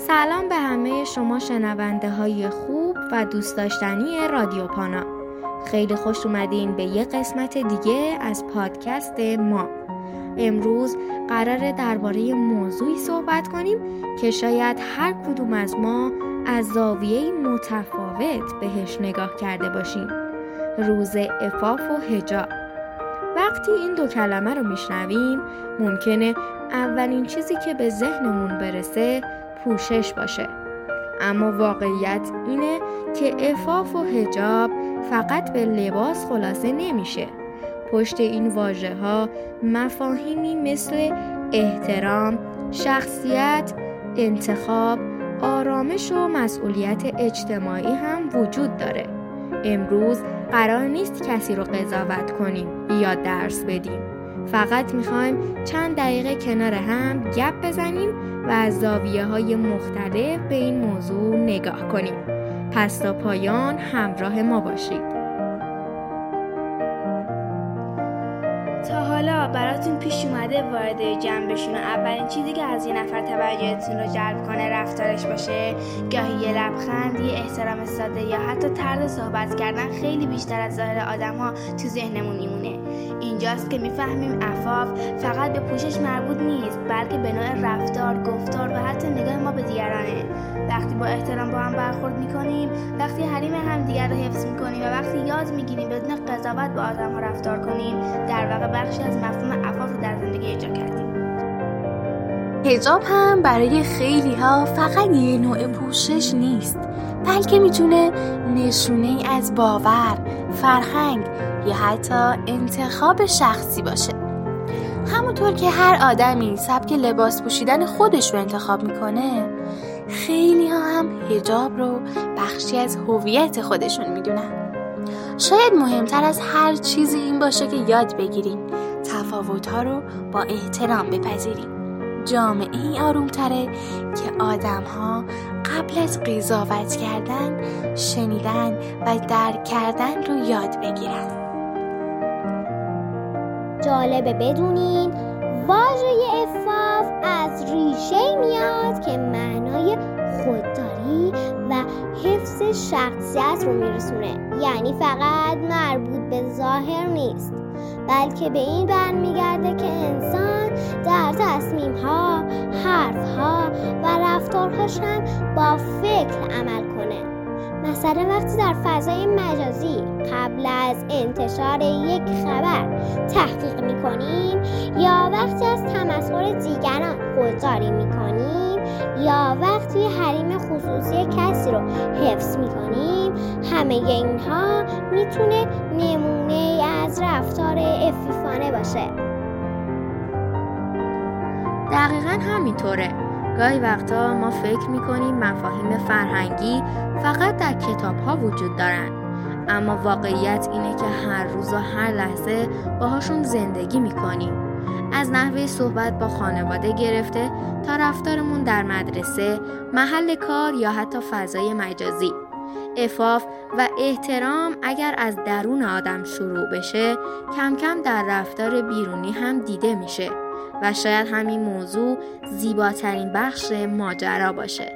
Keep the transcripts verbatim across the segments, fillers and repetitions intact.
سلام به همه شما شنونده های خوب و دوست داشتنی رادیو پانا. خیلی خوش اومدین به یه قسمت دیگه از پادکست ما. امروز قراره درباره موضوعی صحبت کنیم که شاید هر کدوم از ما از زاویه‌ای متفاوت بهش نگاه کرده باشیم. روز عفاف و حجاب. وقتی این دو کلمه رو میشنویم ممکنه اولین چیزی که به ذهنمون برسه پوشش باشه، اما واقعیت اینه که عفاف و حجاب فقط به لباس خلاصه نمیشه. پشت این واژه ها مفاهیمی مثل احترام، شخصیت، انتخاب، آرامش و مسئولیت اجتماعی هم وجود داره. امروز قرار نیست کسی رو قضاوت کنیم یا درس بدیم. فقط میخوایم چند دقیقه کنار هم گپ بزنیم و از زاویه‌های مختلف به این موضوع نگاه کنیم. پس تا پایان همراه ما باشید. تا حالا براتون پیش اومده وارد جمع بشین و اولین چیزی که از یه نفر توجهتون رو جلب کنه رفتارش باشه؟ گاهی یه لبخند، یه احترام ساده یا حتی طرز صحبت کردن خیلی بیشتر از ظاهر آدم ها تو ذهنمون میمونه. اینجاست که میفهمیم عفاف فقط به پوشش مربوط نیست، بلکه به نوع رفتار، گفتار و حتی نگاه ما به دیگرانه. وقتی با احترام با هم برخورد میکنیم، وقتی حریم هم دیگر رو حفظ میکنیم و وقتی یاد میگیریم بدون قضاوت با آدم ها رفتار کنیم، در واقع بخشی از مفهوم عفاف رو در زندگی ایجاد کردیم. حجاب هم برای خیلی ها فقط یه نوع پوشش نیست، بلکه میتونه نشونه از باور، فرهنگ یا حتی انتخاب شخصی باشه. همونطور که هر آدمی سبک لباس پوشیدن خودش رو انتخاب میکنه، خیلی ها هم حجاب رو بخشی از هویت خودشون میدونن. شاید مهمتر از هر چیزی این باشه که یاد بگیریم تفاوت‌ها رو با احترام بپذیریم. جامعه‌ای آروم‌تره که آدم‌ها قبل از قضاوت کردن، شنیدن و درک کردن رو یاد بگیرن. جالبه بدونین واژه عفاف از ریشه‌ای میاد که معنای خودداری و حفظ شخصیت رو میرسونه. یعنی فقط مربوط به ظاهر نیست، بلکه به این برمیگرده که انسان در تصمیم‌ها، حرف‌ها و رفتارهاش هم با فکر عمل کنه. مثلا وقتی در فضای مجازی قبل از انتشار یک خبر تحقیق می‌کنیم، یا وقتی از تمسخر دیگران خودداری می‌کنیم، یا وقتی حریم خصوصی کسی رو حفظ می‌کنیم، همه اینها میتونه نمونه از رفتار عفیفانه باشه. دقیقاً همینطوره. گاهی وقتا ما فکر میکنیم مفاهیم فرهنگی فقط در کتاب ها وجود دارن، اما واقعیت اینه که هر روز و هر لحظه باهاشون زندگی میکنیم. از نحوه صحبت با خانواده گرفته تا رفتارمون در مدرسه، محل کار یا حتی فضای مجازی. عفاف و احترام اگر از درون آدم شروع بشه، کم کم در رفتار بیرونی هم دیده میشه و شاید همین موضوع زیباترین بخش ماجرا باشه.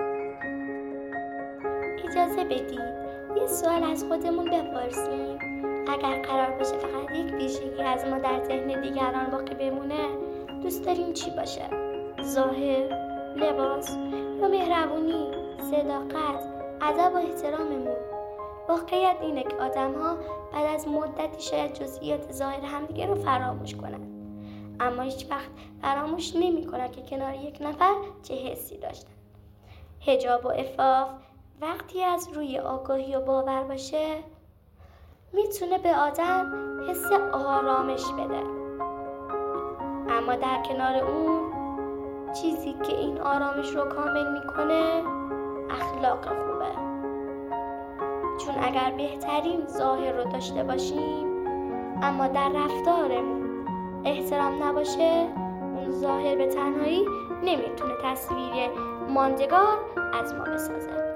اجازه بدید یه سوال از خودمون بپرسیم. اگر قرار باشه فقط یک ویژگی از ما در ذهن دیگران باقی بمونه، دوست داریم چی باشه؟ ظاهر، لباس یا مهربونی، صداقت، ادب و احتراممون؟ واقعیت اینه که آدم‌ها بعد از مدتی شاید جزئیات ظاهر همدیگه رو فراموش کنن، اما هیچ وقت فراموش نمی کنن که کنار یک نفر چه حسی داشتن. حجاب و عفاف وقتی از روی آگاهی و باور باشه، میتونه به آدم حس آرامش بده. اما در کنار اون چیزی که این آرامش رو کامل میکنه اخلاق خوبه. چون اگر بهترین ظاهر رو داشته باشیم اما در رفتارمون احترام نباشه، اون ظاهر به تنهایی نمیتونه تصویر ماندگار از ما بسازه.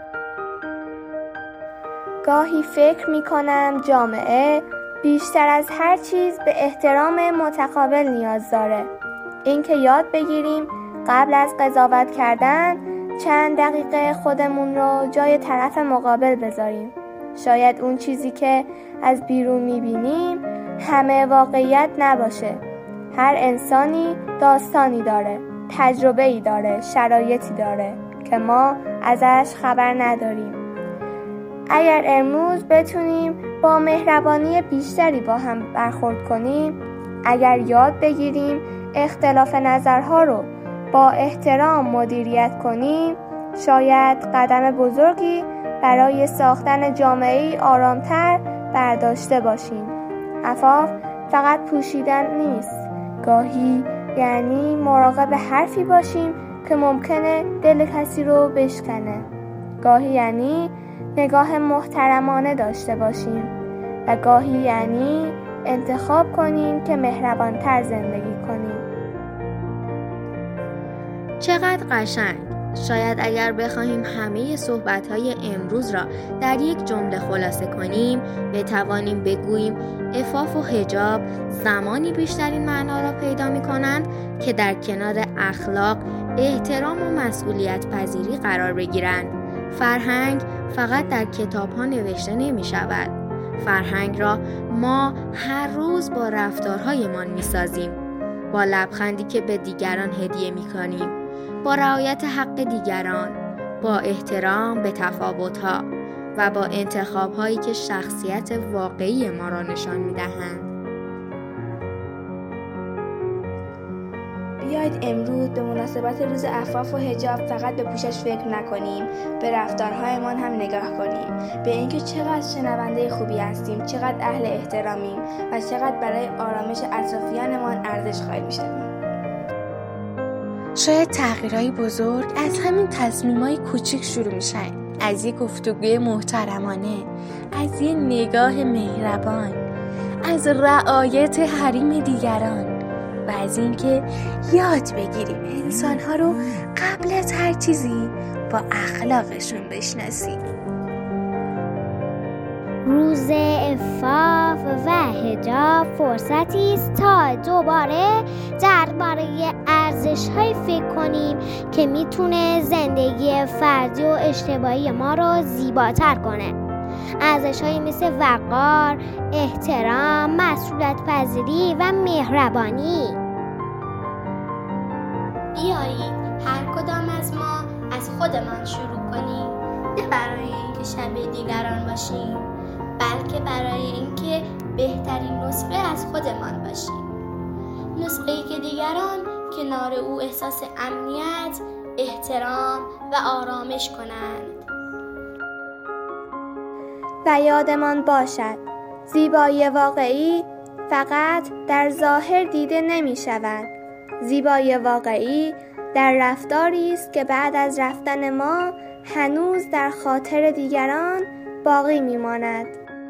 گاهی فکر میکنم جامعه بیشتر از هر چیز به احترام متقابل نیاز داره. این که یاد بگیریم قبل از قضاوت کردن چند دقیقه خودمون رو جای طرف مقابل بذاریم. شاید اون چیزی که از بیرون میبینیم همه واقعیت نباشه. هر انسانی داستانی داره، تجربه‌ای داره، شرایطی داره که ما ازش خبر نداریم. اگر امروز بتونیم با مهربانی بیشتری با هم برخورد کنیم، اگر یاد بگیریم اختلاف نظرها رو با احترام مدیریت کنیم، شاید قدم بزرگی برای ساختن جامعه‌ای آرامتر برداشته باشیم. عفاف فقط پوشیدن نیست. گاهی یعنی مراقب حرفی باشیم که ممکنه دل کسی رو بشکنه. گاهی یعنی نگاه محترمانه داشته باشیم و گاهی یعنی انتخاب کنیم که مهربانتر زندگی کنیم. چقدر قشنگ! شاید اگر بخواهیم همه صحبت‌های امروز را در یک جمله خلاصه کنیم، بتوانیم بگوییم عفاف و حجاب زمانی بیشترین معنا را پیدا می‌کنند که در کنار اخلاق، احترام و مسئولیت پذیری قرار بگیرند. فرهنگ فقط در کتاب‌ها نوشته نمی‌شود. فرهنگ را ما هر روز با رفتارهایمان می‌سازیم، با لبخندی که به دیگران هدیه می‌کنیم، با رعایت حق دیگران، با احترام به تفاوت‌ها و با انتخاب‌هایی که شخصیت واقعی ما را نشان می‌دهند. بیایید امروز به مناسبت روز عفاف و حجاب فقط به پوشش فکر نکنیم، به رفتارهایمان هم نگاه کنیم، به اینکه چقدر شنونده خوبی هستیم، چقدر اهل احترامیم و چقدر برای آرامش اطرافیانمان ارزش قائل می‌شویم. شاید تغییرهای بزرگ از همین تصمیمای کوچیک شروع میشن، از یک گفتگوی محترمانه، از یک نگاه مهربان، از رعایت حریم دیگران و از اینکه یاد بگیریم انسان‌ها رو قبل از هر چیزی با اخلاقشون بشناسیم. روز عفاف و حجاب فرصتی است تا دوباره درباره ارزش‌های فکر کنیم که میتونه زندگی فردی و اجتماعی ما رو زیباتر کنه. ارزش‌هایی مثل وقار، احترام، مسئولیت پذیری و مهربانی. بیایید هر کدام از ما از خودمان شروع کنیم، نه برای اینکه شبیه دیگران باشیم، بلکه برای اینکه بهترین نسخه از خودمان باشیم. نسخه‌ای که دیگران کنار او احساس امنیت، احترام و آرامش کنند. و یادمان باشد زیبایی واقعی فقط در ظاهر دیده نمی شود. زیبایی واقعی در رفتاری است که بعد از رفتن ما هنوز در خاطر دیگران باقی می ماند.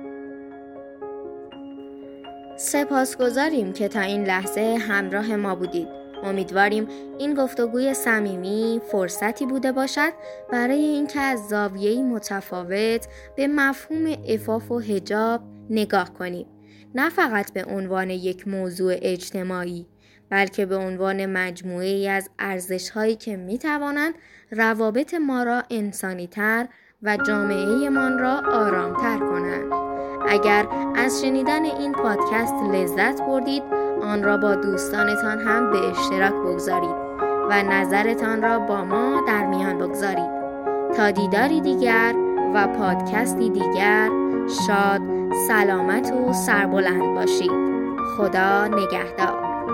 سپاسگزاریم که تا این لحظه همراه ما بودید. امیدواریم این گفتگوی صمیمی فرصتی بوده باشد برای اینکه از زاویه‌ای متفاوت به مفهوم عفاف و حجاب نگاه کنیم، نه فقط به عنوان یک موضوع اجتماعی، بلکه به عنوان مجموعه‌ای از ارزش‌هایی که می‌توانند روابط ما را انسانی‌تر و جامعه‌مان را آرام‌تر کنند. اگر از شنیدن این پادکست لذت بردید، آن را با دوستانتان هم به اشتراک بگذارید و نظرتان را با ما در میان بگذارید. تا دیداری دیگر و پادکستی دیگر، شاد، سلامت و سربلند باشید. خدا نگهدار.